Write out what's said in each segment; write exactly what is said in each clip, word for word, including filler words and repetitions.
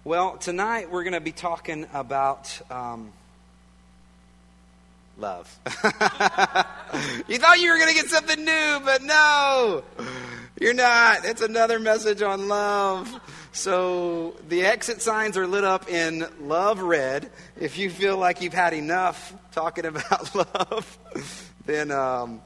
Well, tonight we're going to be talking about um, love. You thought you were going to get something new, but no, you're not. It's another message on love. So the exit signs are lit up in love red. If you feel like you've had enough talking about love, then um,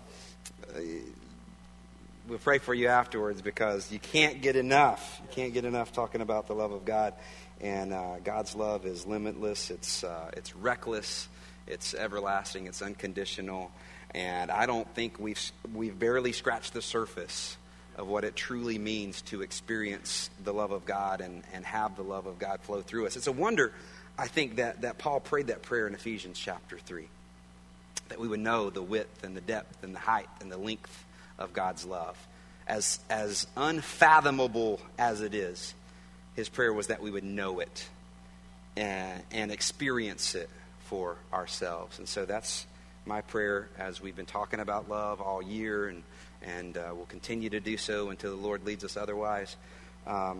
we'll pray for you afterwards, because you can't get enough. You can't get enough talking about the love of God. And uh, God's love is limitless. It's uh, it's reckless. It's everlasting. It's unconditional. And I don't think we've we've barely scratched the surface of what it truly means to experience the love of God and, and have the love of God flow through us. It's a wonder, I think, that, that Paul prayed that prayer in Ephesians chapter three, that we would know the width and the depth and the height and the length of God's love. As, as unfathomable as it is, his prayer was that we would know it and, and experience it for ourselves. And so that's my prayer as we've been talking about love all year, and and uh, we'll continue to do so until the Lord leads us otherwise. Um,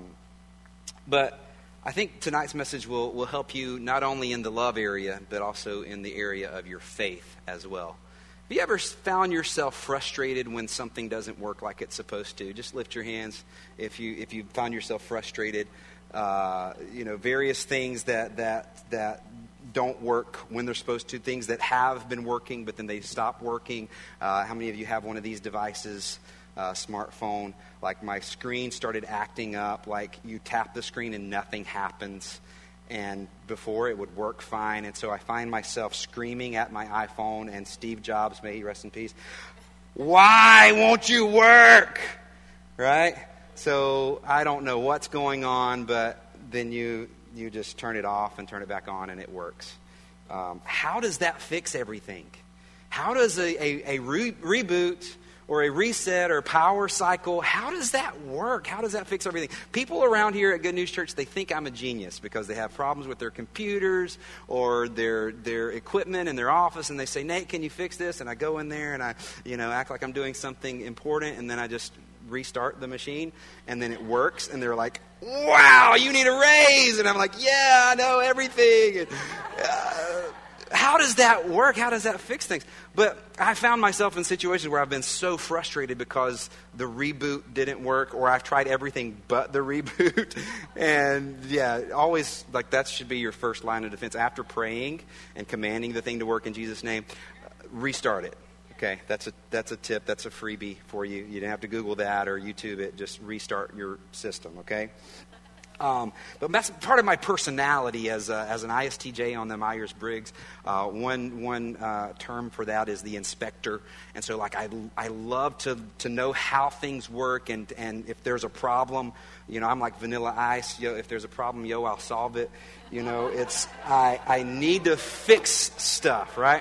but I think tonight's message will, will help you not only in the love area, but also in the area of your faith as well. Have you ever found yourself frustrated when something doesn't work like it's supposed to? Just lift your hands if you if you found yourself frustrated. Uh, you know, various things that that that don't work when they're supposed to, things that have been working but then they stop working. Uh, how many of you have one of these devices, uh, smartphone? Like, my screen started acting up, like you tap the screen and nothing happens. And before it would work fine. And so I find myself screaming at my iPhone, and Steve Jobs, may he rest in peace, "Why won't you work?" Right? So I don't know what's going on, but then you you just turn it off and turn it back on and it works. Um, how does that fix everything? How does a, a, a re- reboot or a reset or a power cycle, how does that work? How does that fix everything? People around here at Good News Church, they think I'm a genius because they have problems with their computers or their their equipment in their office, and they say, "Nate, can you fix this?" And I go in there and I, you know, act like I'm doing something important, and then I just restart the machine, and then it works, and they're like, "Wow, you need a raise." And I'm like, "Yeah, I know everything." And, uh, how does that work? How does that fix things? But I found myself in situations where I've been so frustrated because the reboot didn't work, or I've tried everything but the reboot. And yeah, always, like, that should be your first line of defense. After praying and commanding the thing to work in Jesus' name, restart it. Okay, that's a that's a tip. That's a freebie for you. You don't have to Google that or YouTube it. Just restart your system, okay? Um, but that's part of my personality as a, as an I S T J on the Myers-Briggs. Uh, one one uh, term for that is the inspector. And so, like, I, I love to to know how things work, and, and if there's a problem, you know, I'm like Vanilla Ice. Yo, if there's a problem, yo, I'll solve it. You know, it's I I need to fix stuff, right?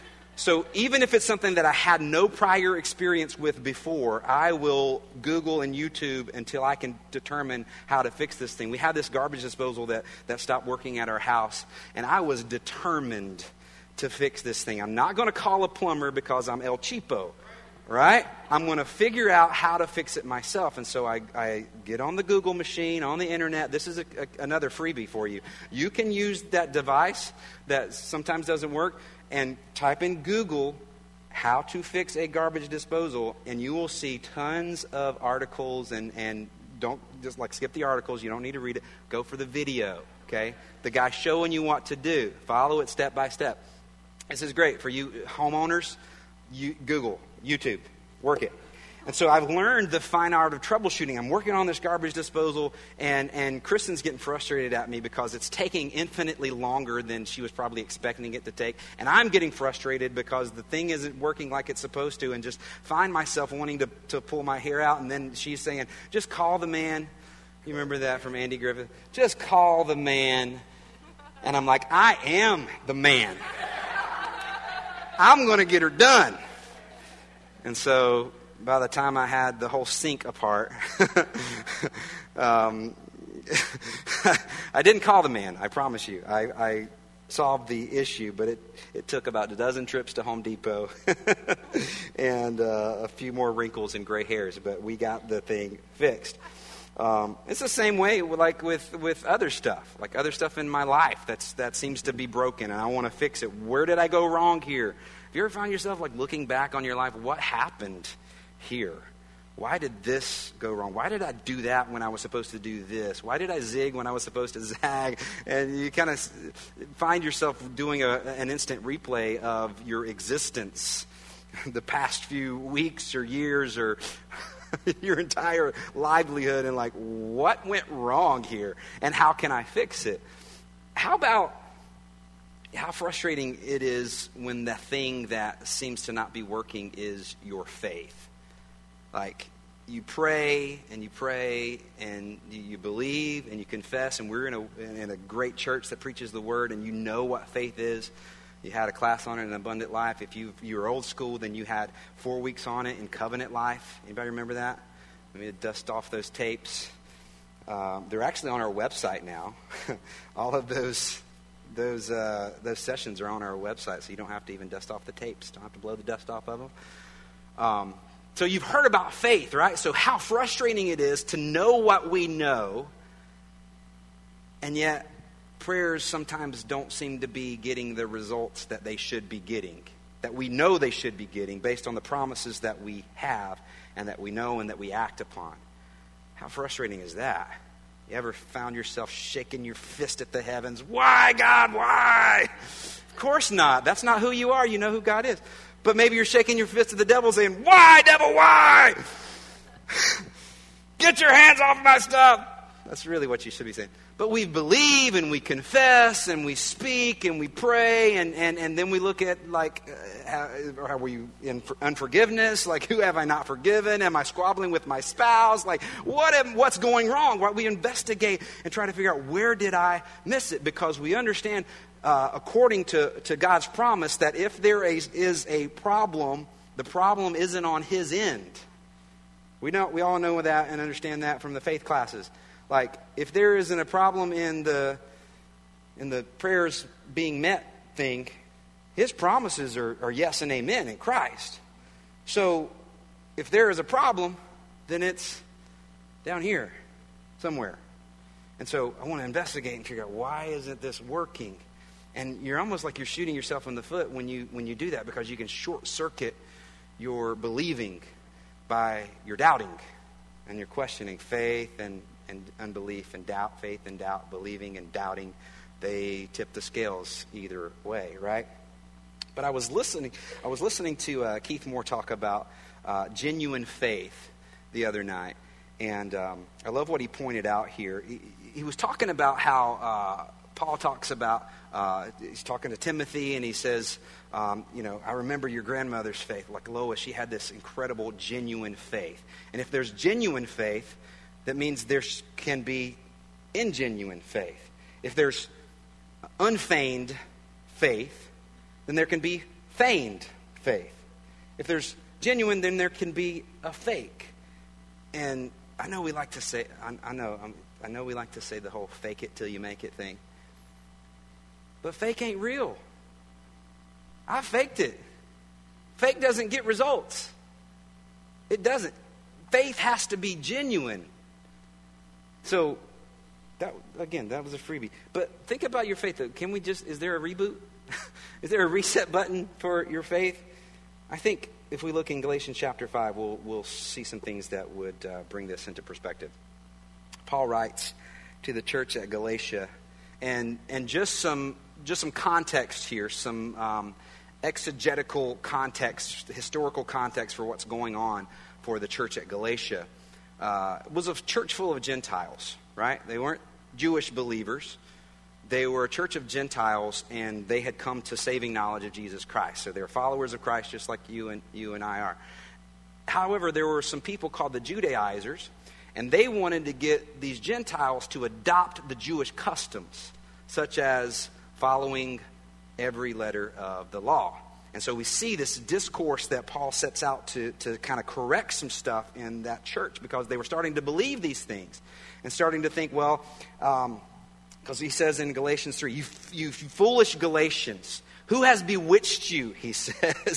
So even if it's something that I had no prior experience with before, I will Google and YouTube until I can determine how to fix this thing. We had this garbage disposal that, that stopped working at our house, and I was determined to fix this thing. I'm not going to call a plumber because I'm El Cheapo, right? I'm going to figure out how to fix it myself. And so I, I get on the Google machine, on the internet. This is a, a, another freebie for you. You can use that device that sometimes doesn't work, and type in Google how to fix a garbage disposal, and you will see tons of articles. And, and don't just like skip the articles. You don't need to read it. Go for the video, okay? The guy showing you what to do. Follow it step by step. This is great for you homeowners. You, Google, YouTube, work it. And so I've learned the fine art of troubleshooting. I'm working on this garbage disposal, and, and Kristen's getting frustrated at me because it's taking infinitely longer than she was probably expecting it to take. And I'm getting frustrated because the thing isn't working like it's supposed to, and just find myself wanting to, to pull my hair out. And then she's saying, "Just call the man." You remember that from Andy Griffith? "Just call the man." And I'm like, I am the man. I'm going to get her done. And so by the time I had the whole sink apart, um, I didn't call the man, I promise you. I, I solved the issue, but it, it took about a dozen trips to Home Depot and uh, a few more wrinkles and gray hairs, but we got the thing fixed. Um, it's the same way like with, with other stuff, like other stuff in my life that's that seems to be broken and I want to fix it. Where did I go wrong here? Have you ever found yourself like looking back on your life? What happened here? Why did this go wrong? Why did I do that when I was supposed to do this? Why did I zig when I was supposed to zag? And you kind of find yourself doing a, an instant replay of your existence, the past few weeks or years or your entire livelihood, and like, what went wrong here and how can I fix it? How about how frustrating it is when the thing that seems to not be working is your faith? Like, you pray and you pray and you believe and you confess, and we're in a in a great church that preaches the word, and you know what faith is. You had a class on it in Abundant Life. If you you were old school, then you had four weeks on it in Covenant Life. Anybody remember that? Let me dust off those tapes. Um, they're actually on our website now. All of those those uh, those sessions are on our website, so you don't have to even dust off the tapes. Don't have to blow the dust off of them. Um, so you've heard about faith, right? So how frustrating it is to know what we know, and yet prayers sometimes don't seem to be getting the results that they should be getting, that we know they should be getting based on the promises that we have and that we know and that we act upon. How frustrating is that? You ever found yourself shaking your fist at the heavens? Why, God, why? Of course not. That's not who you are. You know who God is. But maybe you're shaking your fist at the devil saying, why, devil, why? Get your hands off my stuff. That's really what you should be saying. But we believe and we confess and we speak and we pray, and, and, and then we look at like, uh, how, are we in unforgiveness? Like, who have I not forgiven? Am I squabbling with my spouse? Like, what am, what's going wrong? Right? We investigate and try to figure out, where did I miss it? Because we understand, uh, according to, to God's promise, that if there is, is a problem, the problem isn't on his end. We know, we all know that and understand that from the faith classes. Like, if there isn't a problem in the in the prayers being met thing, his promises are, are yes and amen in Christ. So, if there is a problem, then it's down here somewhere. And so, I want to investigate and figure out, why isn't this working? And you're almost like you're shooting yourself in the foot when you when you do that, because you can short circuit your believing by your doubting and your questioning. Faith and and unbelief and doubt, faith and doubt, believing and doubting, they tip the scales either way, right? But I was listening I was listening to uh, Keith Moore talk about uh, genuine faith the other night, and um, I love what he pointed out here. He, he was talking about how uh, Paul talks about, uh, he's talking to Timothy, and he says, um, you know, I remember your grandmother's faith, like Lois, she had this incredible genuine faith. And if there's genuine faith, that means there can be ingenuine faith. If there's unfeigned faith, then there can be feigned faith. If there's genuine, then there can be a fake. And I know we like to say, I, I know, I'm, I know we like to say the whole fake it till you make it thing. But fake ain't real. I faked it. Fake doesn't get results. It doesn't. Faith has to be genuine. So, that again, that was a freebie. But think about your faith. Can we just, is there a reboot? Is there a reset button for your faith? I think if we look in Galatians chapter five, we'll we'll see some things that would uh, bring this into perspective. Paul writes to the church at Galatia, and and just some just some context here, some um, exegetical context, historical context for what's going on for the church at Galatia. Uh, was a church full of Gentiles, right? They weren't Jewish believers. They were a church of Gentiles, and they had come to saving knowledge of Jesus Christ. So they're followers of Christ, just like you and you and I are. However, there were some people called the Judaizers, and they wanted to get these Gentiles to adopt the Jewish customs, such as following every letter of the law. And so we see this discourse that Paul sets out to, to kind of correct some stuff in that church, because they were starting to believe these things and starting to think, well, um, because he says in Galatians three, you, you foolish Galatians, who has bewitched you, he says,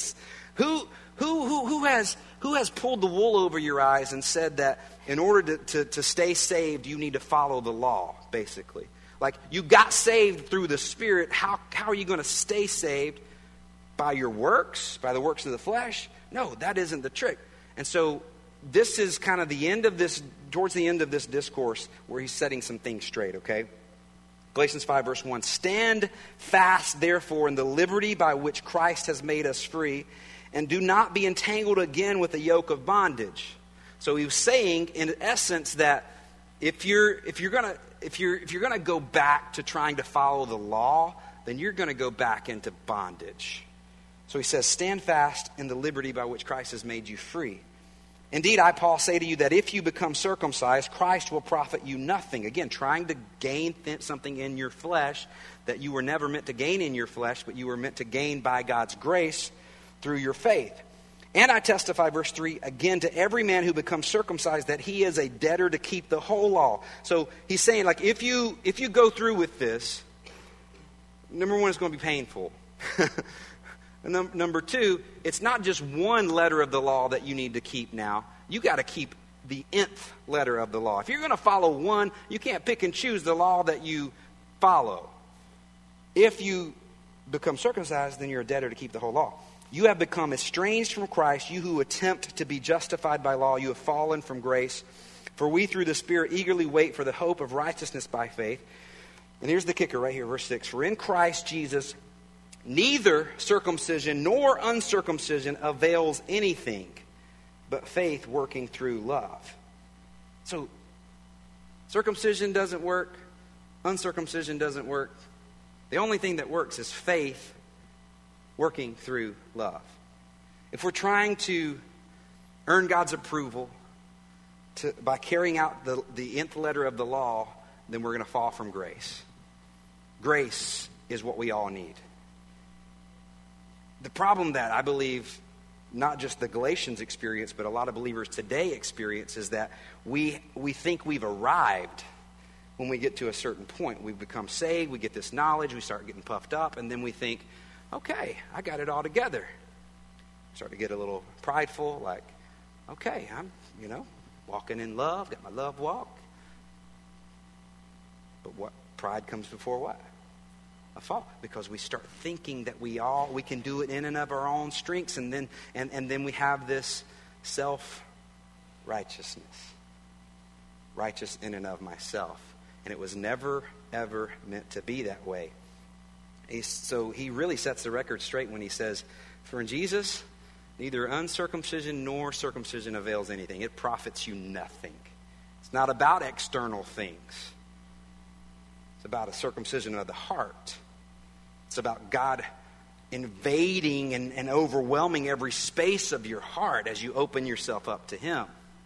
Who, who, who, who, has, who has pulled the wool over your eyes and said that in order to, to, to stay saved, you need to follow the law, basically? Like, you got saved through the Spirit. How, how are you going to stay saved? By your works? By the works of the flesh? No, that isn't the trick. And so this is kind of the end of this, towards the end of this discourse where he's setting some things straight, okay? Galatians five verse one, stand fast therefore in the liberty by which Christ has made us free, and do not be entangled again with the yoke of bondage. So he was saying in essence that if you're if you're gonna if you're if you're gonna go back to trying to follow the law, then you're gonna go back into bondage. So he says, stand fast in the liberty by which Christ has made you free. Indeed, I, Paul, say to you that if you become circumcised, Christ will profit you nothing. Again, trying to gain th- something in your flesh that you were never meant to gain in your flesh, but you were meant to gain by God's grace through your faith. And I testify, verse three, again to every man who becomes circumcised that he is a debtor to keep the whole law. So he's saying, like, if you if you go through with this, number one, it's going to be painful. Num- number two, it's not just one letter of the law that you need to keep now. You got to keep the nth letter of the law. If you're going to follow one, you can't pick and choose the law that you follow. If you become circumcised, then you're a debtor to keep the whole law. You have become estranged from Christ, you who attempt to be justified by law. You have fallen from grace. For we through the Spirit eagerly wait for the hope of righteousness by faith. And here's the kicker right here, verse six. For in Christ Jesus, neither circumcision nor uncircumcision avails anything, but faith working through love. So, circumcision doesn't work. Uncircumcision doesn't work. The only thing that works is faith working through love. If we're trying to earn God's approval to, by carrying out the, the nth letter of the law, then we're going to fall from grace. Grace is what we all need. The problem that I believe not just the Galatians experience, but a lot of believers today experience is that we we think we've arrived when we get to a certain point. We've become saved, we get this knowledge, we start getting puffed up, and then we think, okay, I got it all together. Start to get a little prideful, like, okay, I'm, you know, walking in love, got my love walk. But what pride comes before what? A fall, because we start thinking that we all we can do it in and of our own strengths, and then and, and then we have this self-righteousness. Righteous in and of myself. And it was never, ever meant to be that way. He's, so he really sets the record straight when he says, for in Jesus, neither uncircumcision nor circumcision avails anything. It profits you nothing. It's not about external things. It's about a circumcision of the heart. It's about God invading and, and overwhelming every space of your heart as you open yourself up to Him.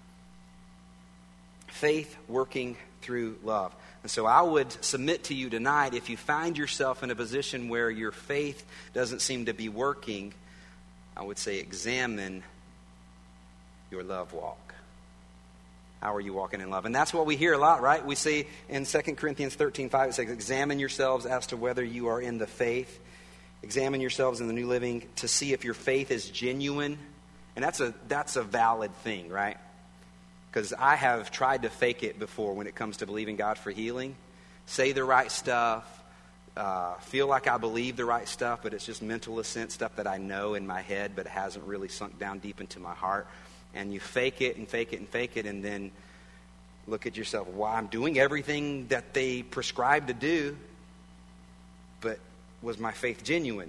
Faith working through love. And so I would submit to you tonight, if you find yourself in a position where your faith doesn't seem to be working, I would say examine your love walk. How are you walking in love? And that's what we hear a lot, right? We see in Second Corinthians thirteen five, it says, examine yourselves as to whether you are in the faith. Examine yourselves in the New Living to see if your faith is genuine. And that's a that's a valid thing, right? Because I have tried to fake it before when it comes to believing God for healing. Say the right stuff. Uh, feel like I believe the right stuff, but it's just mental assent, stuff that I know in my head, but it hasn't really sunk down deep into my heart. And you fake it and fake it and fake it, and then look at yourself. Well, I'm doing everything that they prescribed to do, but was my faith genuine?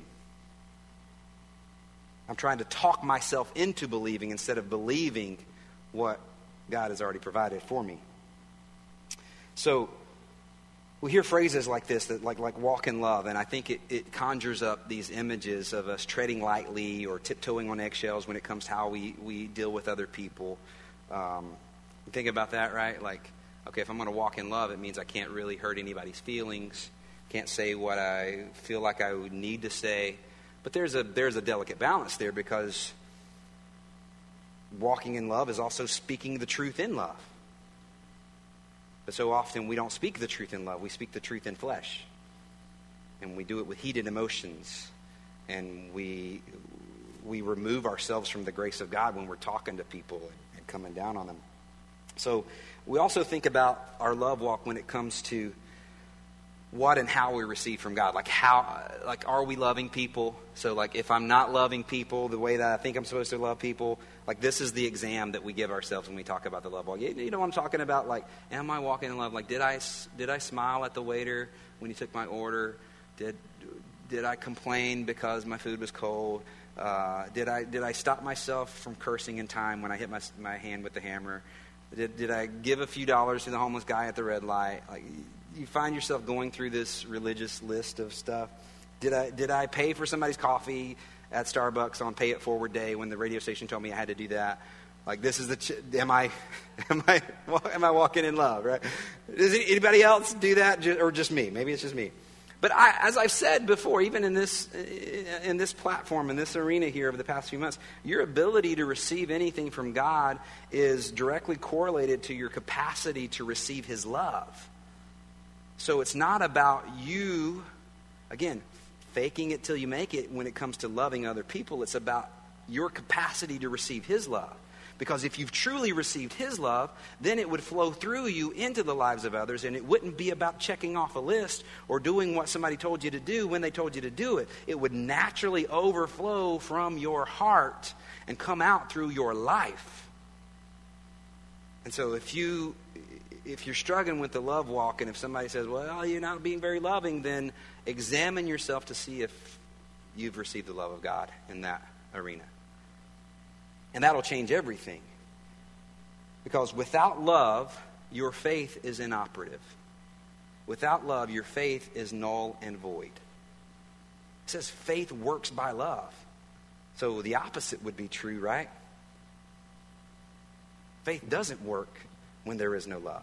I'm trying to talk myself into believing instead of believing what God has already provided for me. So we hear phrases like this, that like like walk in love, and I think it, it conjures up these images of us treading lightly or tiptoeing on eggshells when it comes to how we, we deal with other people. Um, think about that, right? Like, okay, if I'm going to walk in love, it means I can't really hurt anybody's feelings, can't say what I feel like I would need to say. But there's a there's a delicate balance there, because walking in love is also speaking the truth in love. But so often we don't speak the truth in love. We speak the truth in flesh. And we do it with heated emotions. And we we remove ourselves from the grace of God when we're talking to people and, and coming down on them. So we also think about our love walk when it comes to what and how we receive from God. Like how, like are we loving people? So like if I'm not loving people the way that I think I'm supposed to love people, like this is the exam that we give ourselves when we talk about the love walk. You, you know what I'm talking about? Like, am I walking in love? Like, did I did I smile at the waiter when he took my order? Did did I complain because my food was cold? Uh, did I did I stop myself from cursing in time when I hit my my hand with the hammer? Did did I give a few dollars to the homeless guy at the red light? Like, you find yourself going through this religious list of stuff. Did I did I pay for somebody's coffee at Starbucks on Pay It Forward Day when the radio station told me I had to do that? Like, this is the ch- am I am I am I walking in love, right? Does anybody else do that, or just me? Maybe it's just me. But I, as I've said before, even in this in this platform, in this arena here over the past few months, your ability to receive anything from God is directly correlated to your capacity to receive His love. So it's not about you, again, faking it till you make it when it comes to loving other people. It's about your capacity to receive His love. Because if you've truly received His love, then it would flow through you into the lives of others, and it wouldn't be about checking off a list or doing what somebody told you to do when they told you to do it. It would naturally overflow from your heart and come out through your life. And so if you if you're struggling with the love walk, and if somebody says, well, you're not being very loving, then examine yourself to see if you've received the love of God in that arena. And that'll change everything. Because without love, your faith is inoperative. Without love, your faith is null and void. It says faith works by love. So the opposite would be true, right? Faith doesn't work when there is no love.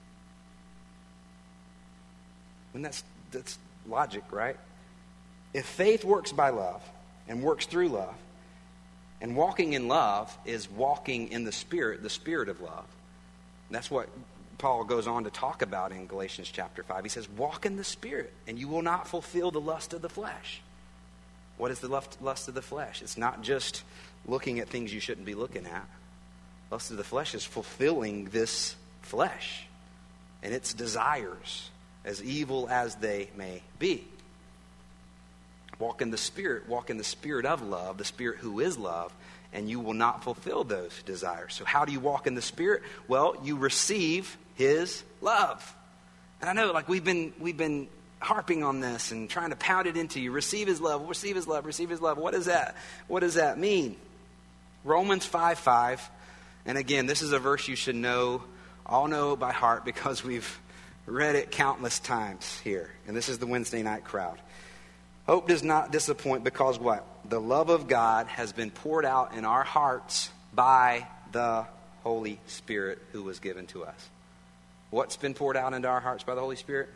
And that's that's logic, right? If faith works by love and works through love, and walking in love is walking in the Spirit, the Spirit of love. And that's what Paul goes on to talk about in Galatians chapter five. He says, walk in the Spirit, and you will not fulfill the lust of the flesh. What is the lust of the flesh? It's not just looking at things you shouldn't be looking at. Lust of the flesh is fulfilling this flesh and its desires, as evil as they may be. Walk in the Spirit, walk in the Spirit of love, the Spirit who is love, and you will not fulfill those desires. So how do you walk in the Spirit? Well, you receive His love. And I know, like, we've been we've been harping on this and trying to pound it into you. Receive His love, receive His love, receive His love. What does that, what does that mean? Romans five five. And again, this is a verse you should know, all know by heart, because we've read it countless times here. And this is the Wednesday night crowd. Hope does not disappoint because what? The love of God has been poured out in our hearts by the Holy Spirit who was given to us. What's been poured out into our hearts by the Holy Spirit?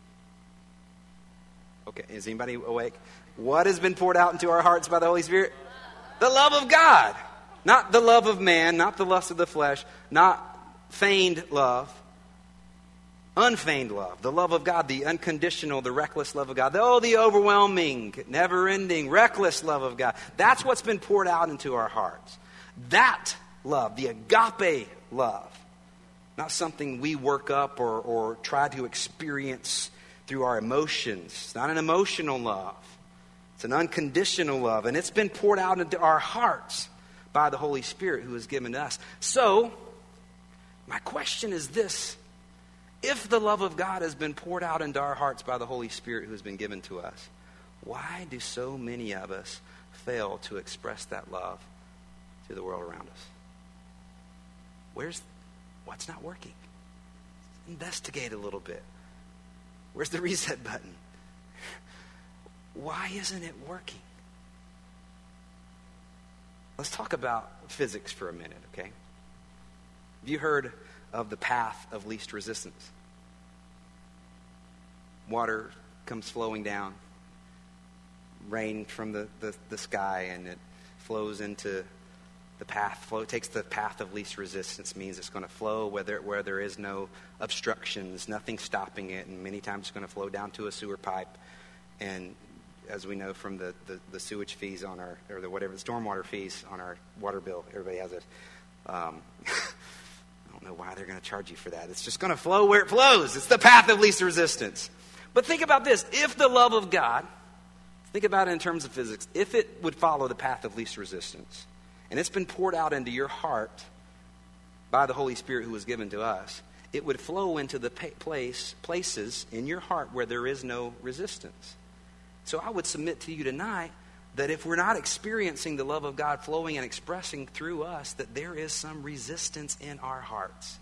Okay, is anybody awake? What has been poured out into our hearts by the Holy Spirit? The love of God. Not the love of man, not the lust of the flesh, not feigned love. Unfeigned love, the love of God, the unconditional, the reckless love of God. Oh, the overwhelming, never-ending, reckless love of God. That's what's been poured out into our hearts. That love, the agape love, not something we work up or, or try to experience through our emotions. It's not an emotional love. It's an unconditional love, and it's been poured out into our hearts by the Holy Spirit who is given to us. So, my question is this. If the love of God has been poured out into our hearts by the Holy Spirit who has been given to us, why do so many of us fail to express that love to the world around us? Where's, what's not working? Investigate a little bit. Where's the reset button? Why isn't it working? Let's talk about physics for a minute, okay? Have you heard of the path of least resistance? Water comes flowing down, rain from the, the, the sky, and it flows into the path. Flow takes the path of least resistance, means it's going to flow where there, where there is no obstructions, nothing stopping it, and many times it's going to flow down to a sewer pipe and as we know from the, the, the sewage fees on our, or the whatever, the stormwater fees on our water bill. Everybody has it. Um, I don't know why they're going to charge you for that. It's just going to flow where it flows. It's the path of least resistance. But think about this. If the love of God, think about it in terms of physics, if it would follow the path of least resistance, and it's been poured out into your heart by the Holy Spirit who was given to us, it would flow into the place, places in your heart where there is no resistance. So I would submit to you tonight that if we're not experiencing the love of God flowing and expressing through us, that there is some resistance in our hearts.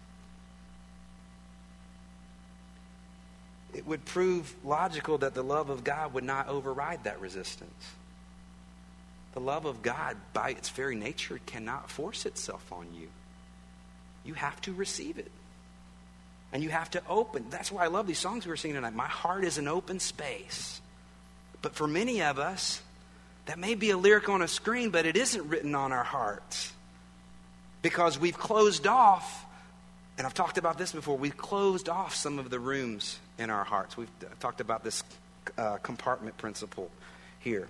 It would prove logical that the love of God would not override that resistance. The love of God, by its very nature, cannot force itself on you. You have to receive it. And you have to open. That's why I love these songs we were singing tonight. My heart is an open space. But for many of us, that may be a lyric on a screen, but it isn't written on our hearts. Because we've closed off, and I've talked about this before, we've closed off some of the rooms in our hearts. We've talked about this uh, compartment principle here.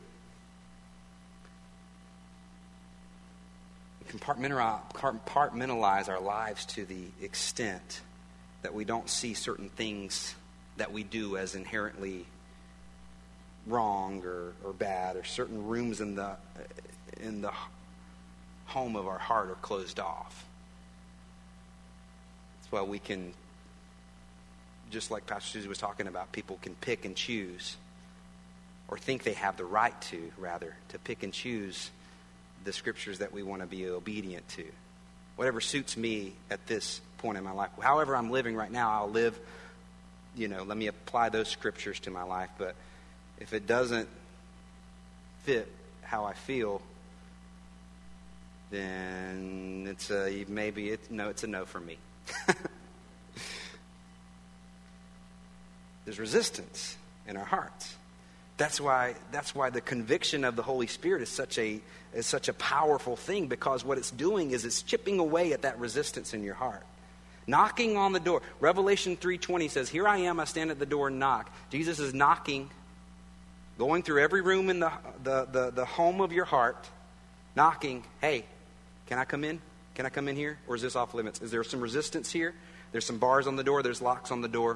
We compartmentalize our lives to the extent that we don't see certain things that we do as inherently wrong or, or bad, or certain rooms in the in the home of our heart are closed off. That's why we can, just like Pastor Susie was talking about, people can pick and choose, or think they have the right to, rather, to pick and choose the scriptures that we want to be obedient to. Whatever suits me at this point in my life. However I'm living right now, I'll live, you know, let me apply those scriptures to my life. But if it doesn't fit how I feel, then it's a, maybe it's, no, it's a no for me. There's resistance in our hearts. That's why that's why the conviction of the Holy Spirit is such a is such a powerful thing, because what it's doing is it's chipping away at that resistance in your heart. Knocking on the door. Revelation three twenty says, "Here I am, I stand at the door and knock." Jesus is knocking, going through every room in the the the, the home of your heart, knocking. Hey, can I come in? Can I come in here? Or is this off limits? Is there some resistance here? There's some bars on the door. There's locks on the door.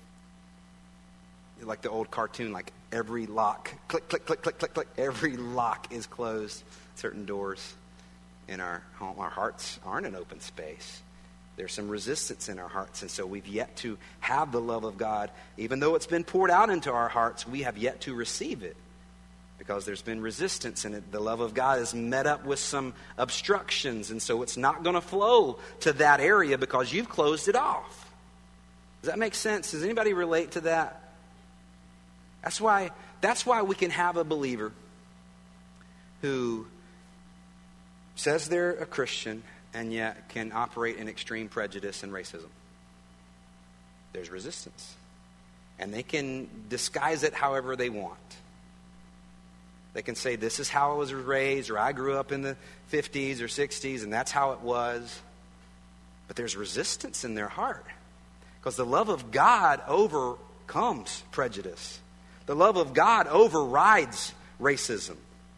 Like the old cartoon, like every lock, click, click, click, click, click, click, every lock is closed. Certain doors in our home, our hearts aren't an open space. There's some resistance in our hearts, and so we've yet to have the love of God. Even though it's been poured out into our hearts, we have yet to receive it, because there's been resistance in it. The love of God is met up with some obstructions, and so it's not going to flow to that area because you've closed it off. Does that make sense? Does anybody relate to that? That's why, that's why we can have a believer who says they're a Christian and yet can operate in extreme prejudice and racism. There's resistance. And they can disguise it however they want. They can say, this is how I was raised, or I grew up in the fifties or sixties, and that's how it was. But there's resistance in their heart, because the love of God overcomes prejudice. The love of God overrides racism.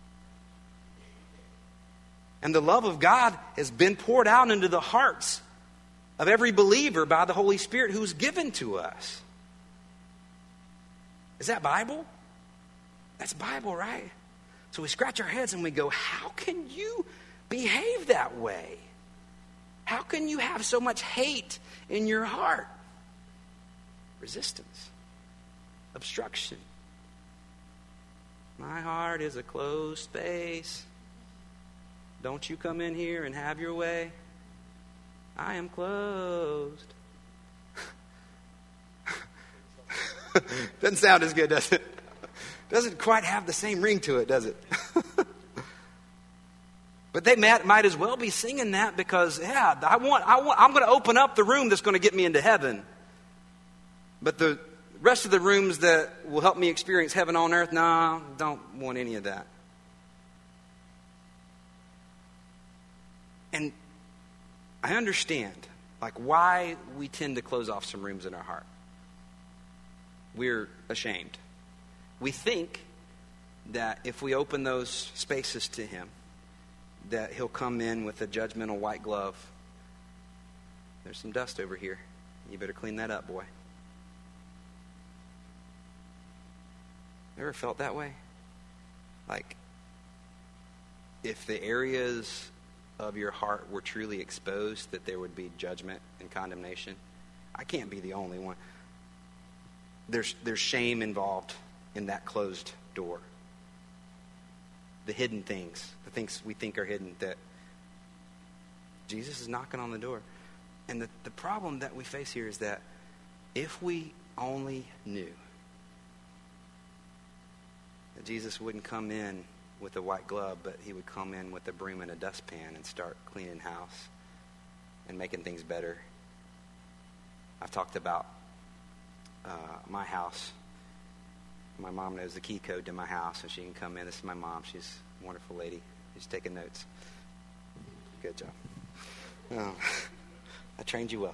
And the love of God has been poured out into the hearts of every believer by the Holy Spirit who's given to us. Is that Bible? That's Bible, right? So we scratch our heads and we go, how can you behave that way? How can you have so much hate in your heart? Resistance. Obstruction. My heart is a closed space. Don't you come in here and have your way. I am closed. Doesn't sound as good, does it? Doesn't quite have the same ring to it, does it? But they might, might as well be singing that because, yeah, I want, I want, I'm going to open up the room that's going to get me into heaven. But the rest of the rooms that will help me experience heaven on earth, no, don't want any of that. And I understand, like, why we tend to close off some rooms in our heart. We're ashamed. We think that if we open those spaces to him, that he'll come in with a judgmental white glove. There's some dust over here. You better clean that up, boy. Ever felt that way? Like, if the areas of your heart were truly exposed, that there would be judgment and condemnation. I can't be the only one. There's, there's shame involved in that closed door. The hidden things, the things we think are hidden, that Jesus is knocking on the door. And the, the problem that we face here is that if we only knew that Jesus wouldn't come in with a white glove, but he would come in with a broom and a dustpan and start cleaning house and making things better. I've talked about uh, my house. My mom knows the key code to my house, and she can come in. This is my mom. She's a wonderful lady. She's taking notes. Good job. Um, I trained you well.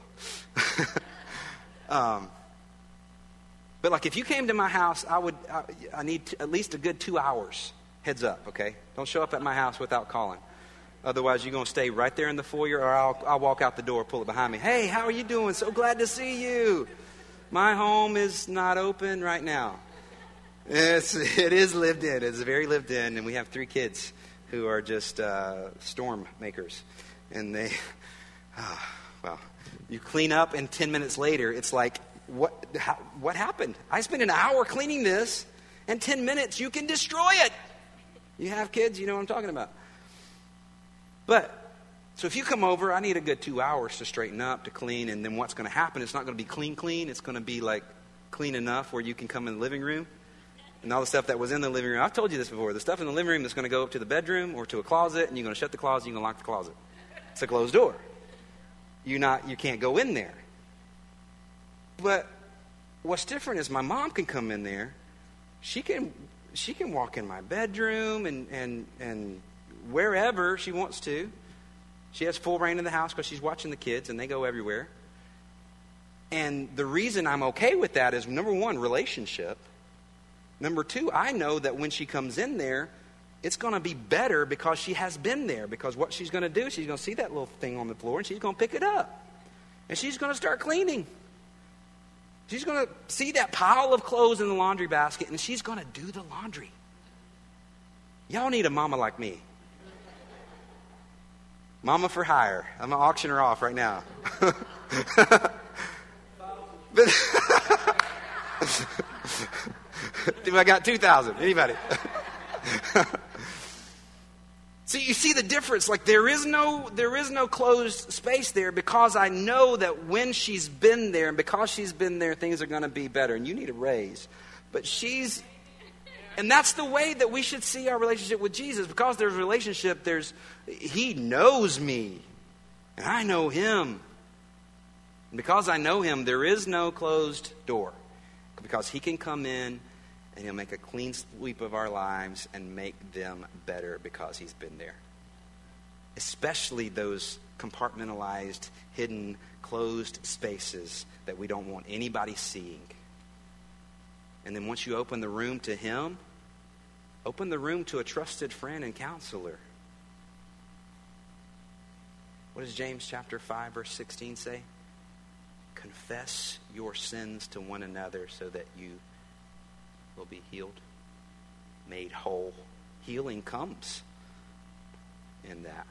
um, but like, if you came to my house, I would. I, I need to, at least a good two hours. Heads up, okay? Don't show up at my house without calling. Otherwise, you're going to stay right there in the foyer, or I'll, I'll walk out the door, pull it behind me. Hey, how are you doing? So glad to see you. My home is not open right now. It's, it is lived in. It's very lived in, and we have three kids who are just uh, storm makers. And they, oh, well, you clean up, and ten minutes later, it's like, what, how, what happened? I spent an hour cleaning this, and ten minutes, you can destroy it. You have kids, you know what I'm talking about. But, so if you come over, I need a good two hours to straighten up, to clean, and then what's going to happen, it's not going to be clean, clean. It's going to be like clean enough where you can come in the living room. And all the stuff that was in the living room, I've told you this before, the stuff in the living room is going to go up to the bedroom or to a closet, and you're going to shut the closet, you're going to lock the closet. It's a closed door. You not, you can't go in there. But what's different is my mom can come in there. She can she can walk in my bedroom and, and, and wherever she wants to. She has full reign in the house because she's watching the kids, and they go everywhere. And the reason I'm okay with that is, number one, relationship. Number two, I know that when she comes in there, it's going to be better because she has been there. Because what she's going to do, she's going to see that little thing on the floor, and she's going to pick it up. And she's going to start cleaning. She's going to see that pile of clothes in the laundry basket, and she's going to do the laundry. Y'all need a mama like me. Mama for hire. I'm going to auction her off right now. But I got two thousand. Anybody? See, you see the difference. Like, there is no there is no closed space there, because I know that when she's been there, and because she's been there, things are going to be better. And you need a raise. But she's, and that's the way that we should see our relationship with Jesus. Because there's a relationship, there's, he knows me, and I know him. And because I know him, there is no closed door. Because he can come in, and he'll make a clean sweep of our lives and make them better because he's been there. Especially those compartmentalized, hidden, closed spaces that we don't want anybody seeing. And then once you open the room to him, open the room to a trusted friend and counselor. What does James chapter five, verse sixteen say? Confess your sins to one another so that you will be healed, made whole. Healing comes in that.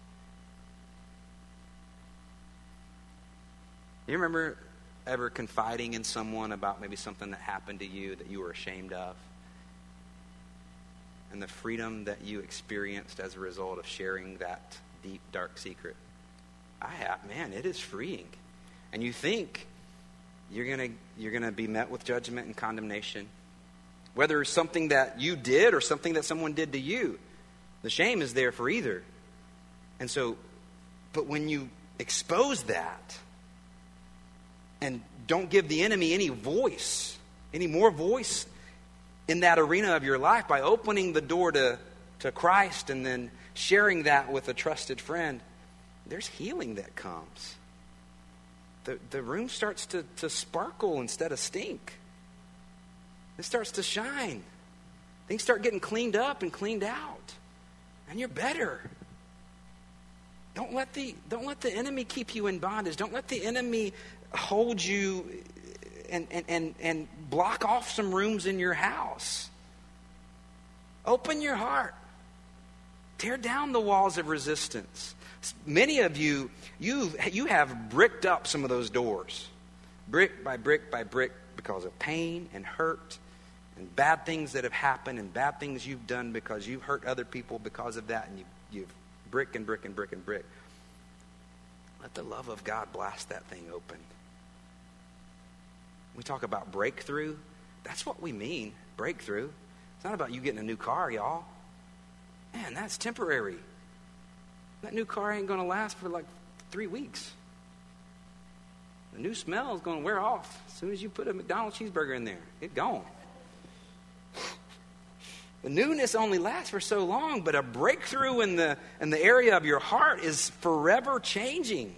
You remember ever confiding in someone about maybe something that happened to you that you were ashamed of? And the freedom that you experienced as a result of sharing that deep, dark secret? I have, man, it is freeing. And you think you're gonna you're gonna be met with judgment and condemnation. Whether it's something that you did or something that someone did to you, the shame is there for either. And so, but when you expose that and don't give the enemy any voice, any more voice in that arena of your life by opening the door to, to Christ and then sharing that with a trusted friend, there's healing that comes. The, the room starts to, to sparkle instead of stink. It starts to shine. Things start getting cleaned up and cleaned out. And you're better. Don't let the, don't let the enemy keep you in bondage. Don't let the enemy hold you and, and, and, and block off some rooms in your house. Open your heart. Tear down the walls of resistance. Many of you, you you have bricked up some of those doors. Brick by brick by brick because of pain and hurt and bad things that have happened and bad things you've done because you've hurt other people because of that, and you, you've brick and brick and brick and brick. Let the love of God blast that thing open. We talk about breakthrough. That's what we mean, breakthrough. It's not about you getting a new car, y'all. Man, that's temporary. That new car ain't going to last for like three weeks. The new smell is going to wear off as soon as you put a McDonald's cheeseburger in there. It's gone. The newness only lasts for so long, but a breakthrough in the in the area of your heart is forever changing.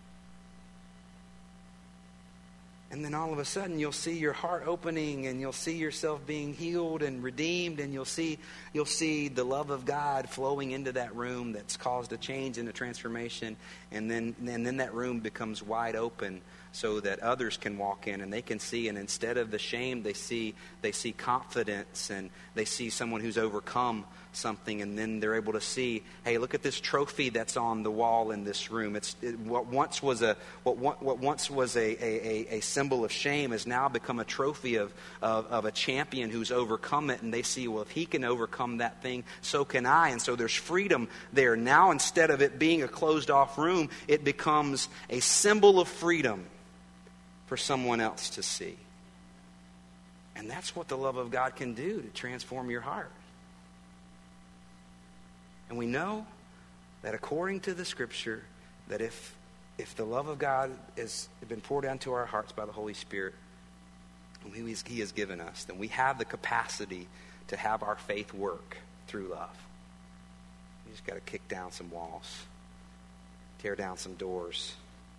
And then all of a sudden you'll see your heart opening, and you'll see yourself being healed and redeemed, and you'll see you'll see the love of God flowing into that room that's caused a change and a transformation, and then and then that room becomes wide open so that others can walk in and they can see, and instead of the shame, they see they see confidence, and they see someone who's overcome something, and then they're able to see, hey, look at this trophy that's on the wall in this room. It's it, what once was a what what once was a, a, a symbol of shame has now become a trophy of, of of a champion who's overcome it, and they see, well, if he can overcome that thing, so can I. And so there's freedom there. Now, instead of it being a closed off room, it becomes a symbol of freedom for someone else to see. And that's what the love of God can do to transform your heart. And we know that according to the Scripture, that if if the love of God has been poured into our hearts by the Holy Spirit, who He has given us, then we have the capacity to have our faith work through love. We just got to kick down some walls, tear down some doors.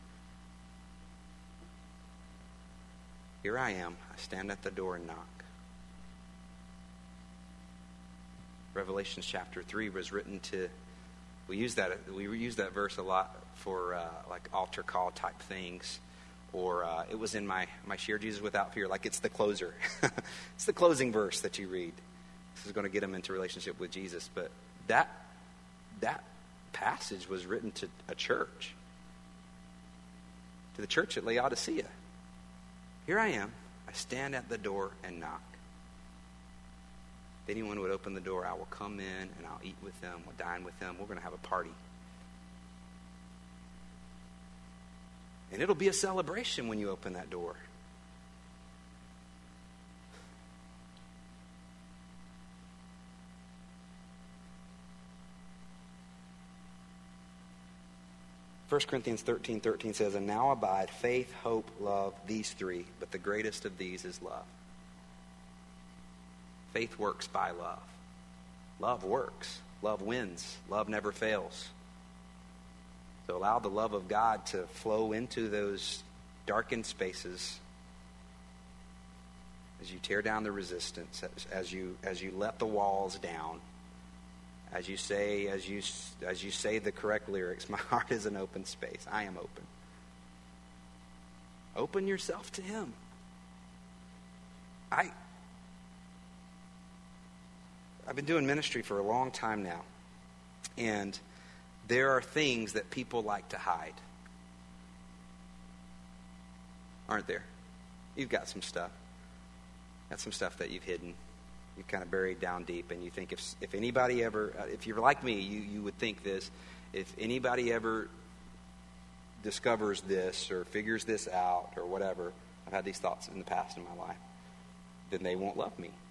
Here I am. I stand at the door and knock. Revelation chapter three was written to, we use that we use that verse a lot for uh, like altar call type things, or uh, it was in my, my Share Jesus Without Fear, like it's the closer. It's the closing verse that you read. This is going to get them into relationship with Jesus. But that that passage was written to a church, to the church at Laodicea. Here I am. I stand at the door and knock. If anyone would open the door, I will come in and I'll eat with them. We'll dine with them. We're going to have a party. And it'll be a celebration when you open that door. First Corinthians thirteen thirteen says, and now abide faith, hope, love, these three, but the greatest of these is love. Faith works by love. Love works. Love wins. Love never fails. So allow the love of God to flow into those darkened spaces as you tear down the resistance, as, as you as you let the walls down. As you say, as you as you say the correct lyrics, my heart is an open space. I am open. Open yourself to Him. I I've been doing ministry for a long time now, and there are things that people like to hide. Aren't there? You've got some stuff. Got some stuff that you've hidden. You're kind of buried down deep, and you think if if anybody ever, if you're like me, you, you would think this, if anybody ever discovers this or figures this out or whatever, I've had these thoughts in the past in my life, then they won't love me.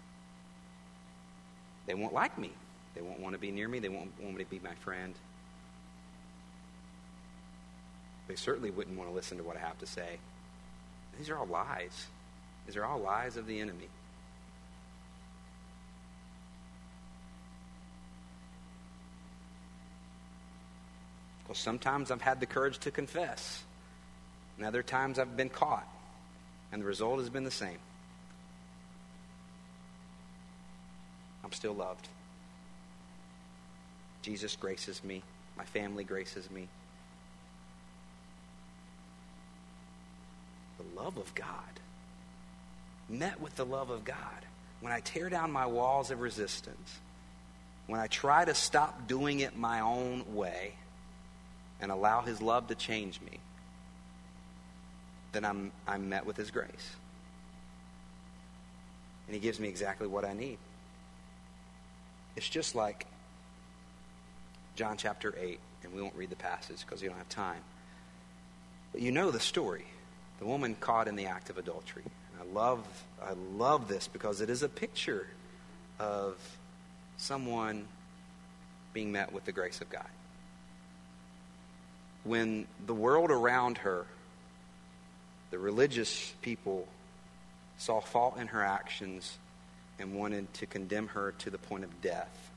They won't like me. They won't want to be near me. They won't want me to be my friend. They certainly wouldn't want to listen to what I have to say. These are all lies. These are all lies of the enemy. Well, sometimes I've had the courage to confess, and other times I've been caught, and the result has been the same. I'm still loved. Jesus graces me. My family graces me. The love of God. Met with the love of God. When I tear down my walls of resistance, when I try to stop doing it my own way and allow his love to change me, then I'm, I'm met with his grace. And he gives me exactly what I need. It's just like John chapter eight, and we won't read the passage because we don't have time. But you know the story. The woman caught in the act of adultery. And I love, I love this because it is a picture of someone being met with the grace of God. When the world around her, the religious people, saw fault in her actions and wanted to condemn her to the point of death,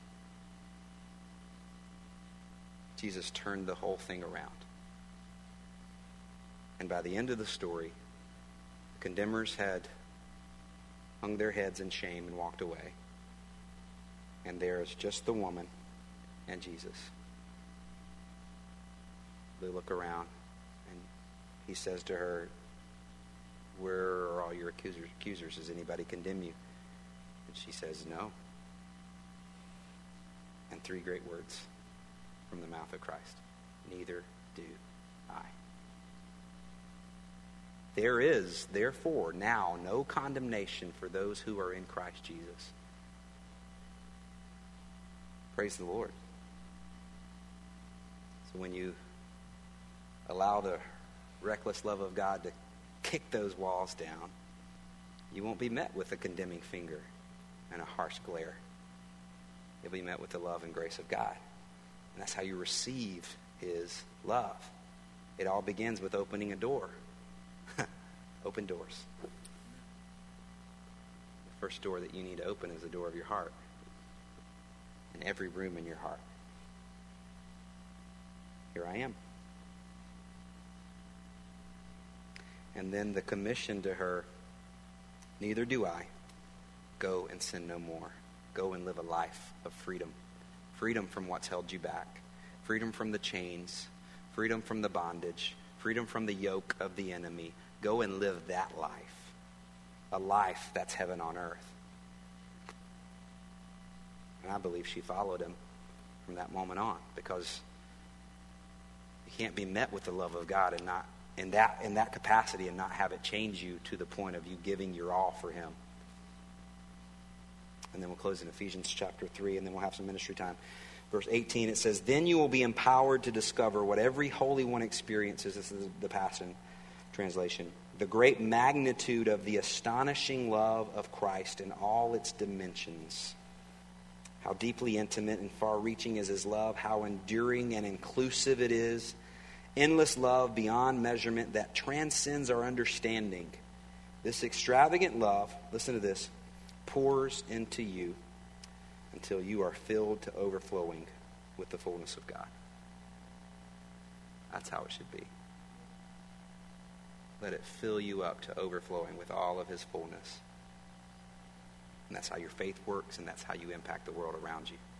Jesus turned the whole thing around. And by the end of the story, the condemners had hung their heads in shame and walked away. And there is just the woman and Jesus. They look around, and he says to her, "Where are all your accusers? accusers? Does anybody condemn you?" And she says, "No." And three great words from the mouth of Christ: "Neither do I." There is, therefore, now no condemnation for those who are in Christ Jesus. Praise the Lord. So when you allow the reckless love of God to kick those walls down, you won't be met with a condemning finger and a harsh glare. You'll be met with the love and grace of God. And that's how you receive his love. It all begins with opening a door. Open doors. The first door that you need to open is the door of your heart. In every room in your heart. Here I am. And then the commission to her: "Neither do I. Go and sin no more. Go and live a life of freedom. Freedom from what's held you back. Freedom from the chains. Freedom from the bondage. Freedom from the yoke of the enemy. Go and live that life. A life that's heaven on earth." And I believe she followed him from that moment on, because you can't be met with the love of God and not in that in that capacity and not have it change you to the point of you giving your all for him. And then we'll close in Ephesians chapter three, and then we'll have some ministry time. Verse eighteen, it says, "Then you will be empowered to discover what every Holy One experiences." This is the Passion Translation. "The great magnitude of the astonishing love of Christ in all its dimensions. How deeply intimate and far-reaching is his love. How enduring and inclusive it is. Endless love beyond measurement that transcends our understanding. This extravagant love," listen to this, "pours into you until you are filled to overflowing with the fullness of God." That's how it should be. Let it fill you up to overflowing with all of his fullness. And that's how your faith works, and that's how you impact the world around you.